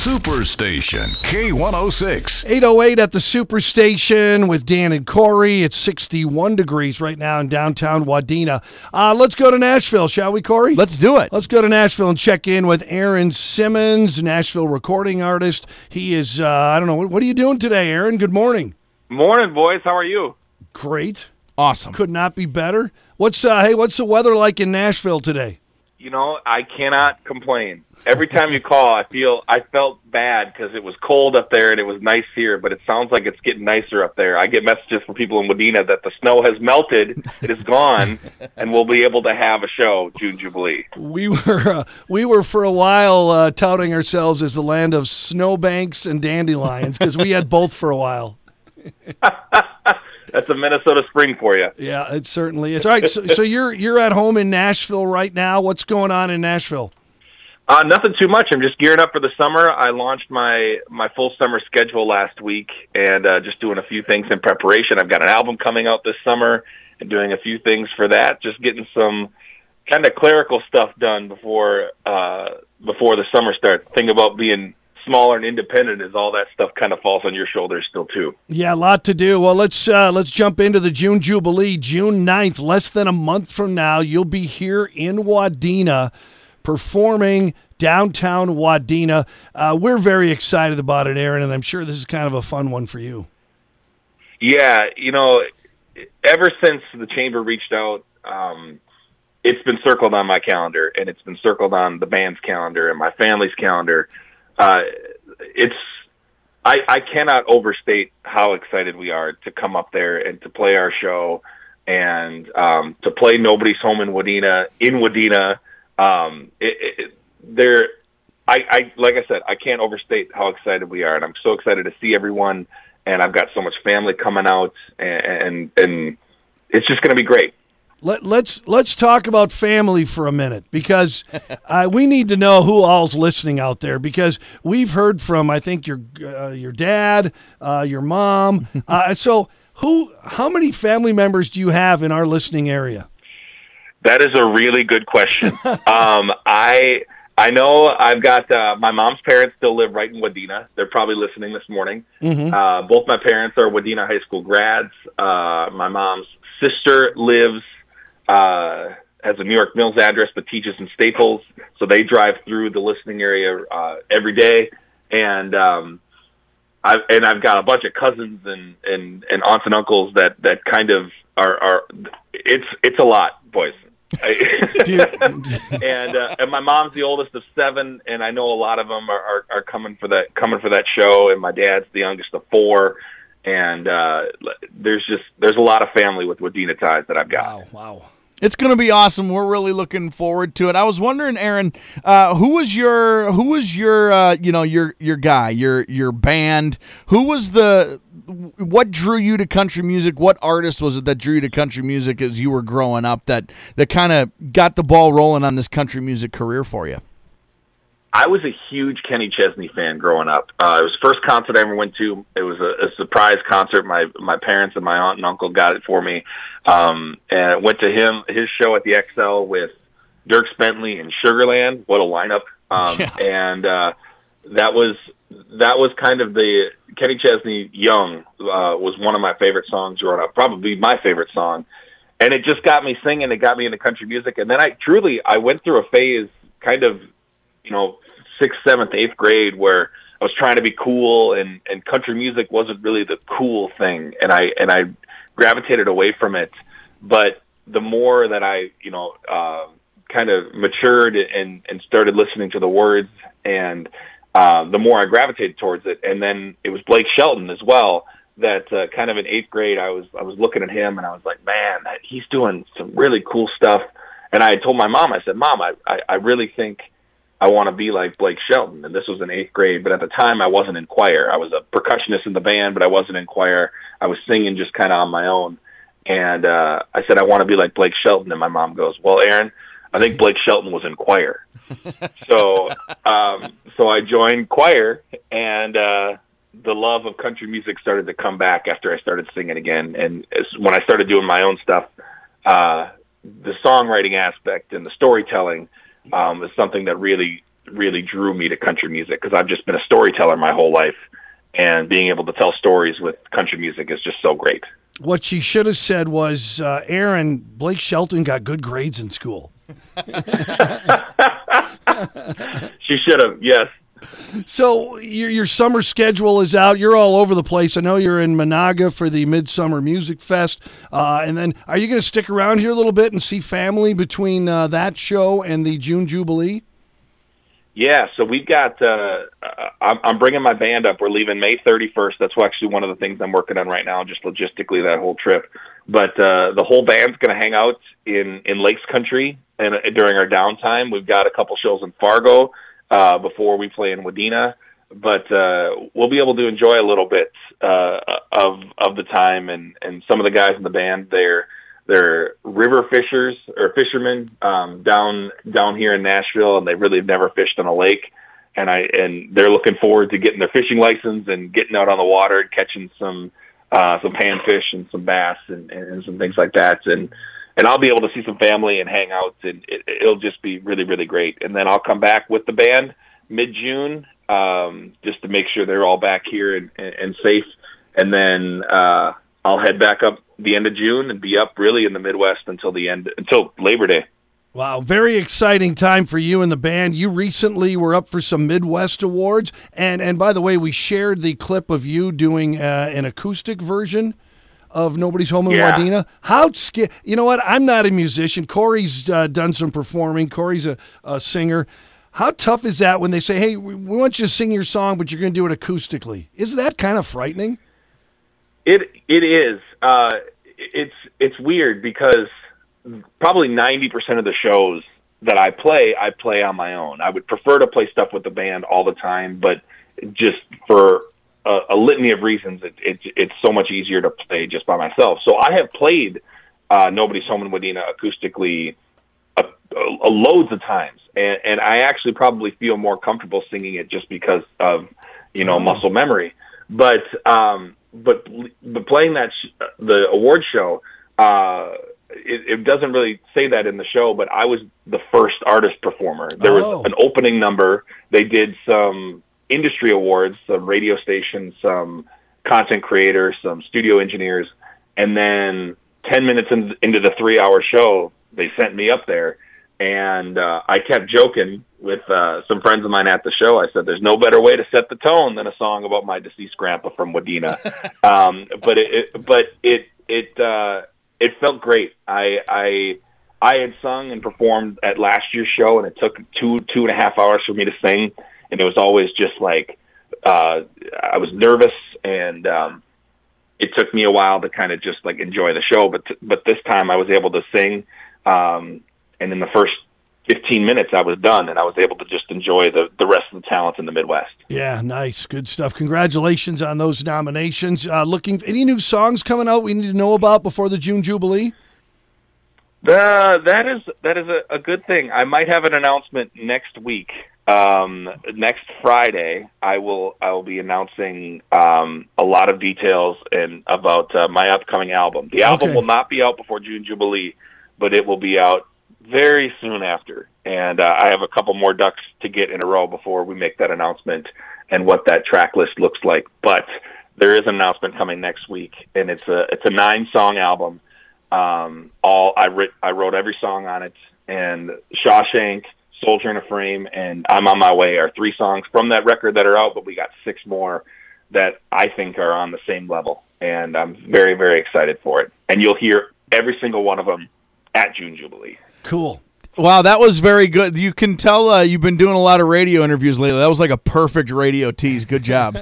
Superstation K106. 808 at the Superstation with Dan and Corey. It's 61 degrees right now in downtown Wadena. Let's go to Nashville, shall we, Corey? Let's do it. Let's go to Nashville and check in with Aaron Simmons, Nashville recording artist. He is, I don't know, what are you doing today, Aaron? Good morning. Morning, boys. How are you? Great. Awesome. Could not be better. What's the weather like in Nashville today? You know, I cannot complain. Every time you call, I felt bad because it was cold up there and it was nice here, but it sounds like it's getting nicer up there. I get messages from people in Wadena that the snow has melted, it is gone, and we'll be able to have a show June Jubilee. We were for a while touting ourselves as the land of snowbanks and dandelions because we had both for a while. That's a Minnesota spring for you. Yeah, it certainly is. All right, so you're at home in Nashville right now. What's going on in Nashville? Nothing too much. I'm just gearing up for the summer. I launched my full summer schedule last week and just doing a few things in preparation. I've got an album coming out this summer and doing a few things for that, just getting some kind of clerical stuff done before the summer starts. The thing about being smaller and independent is all that stuff kind of falls on your shoulders still too. Yeah, a lot to do. Well, let's jump into the June Jubilee, June 9th, less than a month from now. You'll be here in Wadena performing downtown Wadena. We're very excited about it, Aaron, and I'm sure this is kind of a fun one for you. Yeah, you know, ever since the Chamber reached out, it's been circled on my calendar, and it's been circled on the band's calendar and my family's calendar. I cannot overstate how excited we are to come up there and to play our show and to play Nobody's Home in Wadena. Like I said, I can't overstate how excited we are, and I'm so excited to see everyone. And I've got so much family coming out, and it's just going to be great. Let's talk about family for a minute because we need to know who all's listening out there because we've heard from I think your dad, your mom. So how many family members do you have in our listening area? That is a really good question. I know I've got my mom's parents still live right in Wadena. They're probably listening this morning. Mm-hmm. Both my parents are Wadena High School grads. My mom's sister lives has a New York Mills address but teaches in Staples, so they drive through the listening area every day. And I've got a bunch of cousins and aunts and uncles that kind of are it's a lot, boys. And my mom's the oldest of 7, and I know a lot of them are coming for that show. And my dad's the youngest of 4, and there's a lot of family with Wadena ties that I've got. Wow. It's going to be awesome. We're really looking forward to it. I was wondering, Aaron, who was your your guy, your band? What drew you to country music? What artist was it that drew you to country music as you were growing up that kind of got the ball rolling on this country music career for you? I was a huge Kenny Chesney fan growing up. It was the first concert I ever went to. It was a surprise concert. My parents and my aunt and uncle got it for me. And I went to his show at the XL with Dierks Bentley and Sugarland. What a lineup. And that was kind of the Kenny Chesney Young was one of my favorite songs growing up, probably my favorite song. And it just got me singing. It got me into country music. And then I went through a phase kind of, 6th, 7th, 8th grade where I was trying to be cool and country music wasn't really the cool thing. And I gravitated away from it. But the more that I, kind of matured and started listening to the words and the more I gravitated towards it. And then it was Blake Shelton as well that kind of in 8th grade, I was looking at him and I was like, man, he's doing some really cool stuff. And I had told my mom, I said, Mom, I really think I want to be like Blake Shelton. And this was in 8th grade, but at the time I wasn't in choir. I was a percussionist in the band, but I wasn't in choir. I was singing just kind of on my own. And I said, I want to be like Blake Shelton. And my mom goes, well, Aaron, I think Blake Shelton was in choir. So I joined choir, and the love of country music started to come back after I started singing again. And when I started doing my own stuff, the songwriting aspect and the storytelling is something that really really drew me to country music, because I've just been a storyteller my whole life, and being able to tell stories with country music is just so great. What she should have said was, Aaron, Blake Shelton got good grades in school. She should have, yes. So your summer schedule is out. You're all over the place. I know you're in Monaga for the Midsummer Music Fest. And then are you going to stick around here a little bit and see family between that show and the June Jubilee? Yeah, so we've got, I'm bringing my band up. We're leaving May 31st. That's actually one of the things I'm working on right now, just logistically, that whole trip. But the whole band's going to hang out in Lakes Country and during our downtime. We've got a couple shows in Fargo before we play in Wadena. But we'll be able to enjoy a little bit of the time. And some of the guys in the band, they're river fishers or fishermen down here in Nashville, and they really have never fished on a lake. And they're looking forward to getting their fishing license and getting out on the water and catching some panfish and some bass and some things like that. And I'll be able to see some family and hang out, and it'll just be really, really great. And then I'll come back with the band mid-June, just to make sure they're all back here and safe. And then I'll head back up the end of June and be up really in the Midwest until Labor Day. Wow, very exciting time for you and the band. You recently were up for some Midwest Awards, and by the way, we shared the clip of you doing an acoustic version of Nobody's Home in Wadena. You know what? I'm not a musician. Corey's done some performing. Corey's a singer. How tough is that when they say, hey, we want you to sing your song, but you're going to do it acoustically? Isn't that kind of frightening? It is. It's weird because probably 90% of the shows that I play on my own. I would prefer to play stuff with the band all the time, but just for a litany of reasons, it's so much easier to play just by myself. So I have played Nobody's Home in Wadena acoustically loads of times, and I actually probably feel more comfortable singing it just because of muscle memory. But playing the award show, it doesn't really say that in the show, but I was the first artist performer. There was an opening number. They did some industry awards, some radio stations, some content creators, some studio engineers, and then 10 minutes into the 3-hour show, they sent me up there. And I kept joking with some friends of mine at the show. I said, there's no better way to set the tone than a song about my deceased grandpa from Wadena. But it felt great. I had sung and performed at last year's show, and it took two and a half hours for me to sing. And it was always just like, I was nervous, and it took me a while to kind of just like enjoy the show. But this time I was able to sing, and in the first 15 minutes I was done, and I was able to just enjoy the rest of the talent in the Midwest. Yeah, nice. Good stuff. Congratulations on those nominations. Any new songs coming out we need to know about before the June Jubilee? That is a good thing. I might have an announcement next week. Next Friday, I will be announcing a lot of details about my upcoming album. The album will not be out before June Jubilee, but it will be out very soon after. And I have a couple more ducks to get in a row before we make that announcement and what that track list looks like. But there is an announcement coming next week, and it's a 9-song album. I wrote every song on it, and Shawshank, Soldier in a Frame, and I'm on My Way are 3 songs from that record that are out, but we got 6 more that I think are on the same level, and I'm very, very excited for it. And you'll hear every single one of them at June Jubilee. Cool. Wow, that was very good. You can tell you've been doing a lot of radio interviews lately. That was like a perfect radio tease. Good job.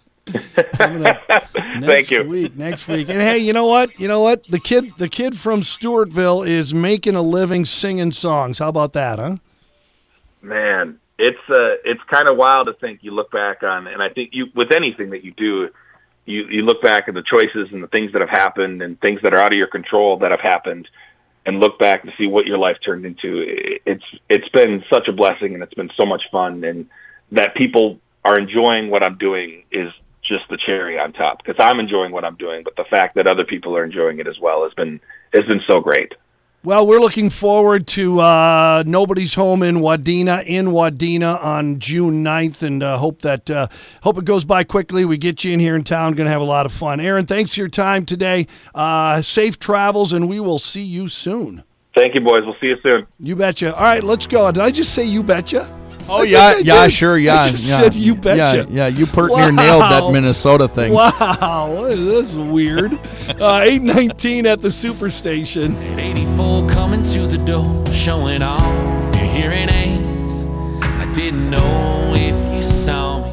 Thank you. Next week. And hey, you know what? The kid from Stewartville is making a living singing songs. How about that, huh? Man, it's kind of wild to think. You look back on, and I think with anything that you do, you look back at the choices and the things that have happened and things that are out of your control that have happened, and look back to see what your life turned into. It's been such a blessing, and it's been so much fun, and that people are enjoying what I'm doing is just the cherry on top, because I'm enjoying what I'm doing, but the fact that other people are enjoying it as well has been so great. Well, we're looking forward to Nobody's Home in Wadena on June 9th, and hope it goes by quickly. We get you in here in town. Going to have a lot of fun. Aaron, thanks for your time today. Safe travels, and we will see you soon. Thank you, boys. We'll see you soon. You betcha. All right, let's go. Did I just say you betcha? Oh, yeah, sure, yeah. I just said you betcha. Yeah, you pert near nailed that Minnesota thing. Wow, this is weird. 8:19 at the Superstation. 84 coming to the door, showing off your hearing aids. I didn't know if you saw me.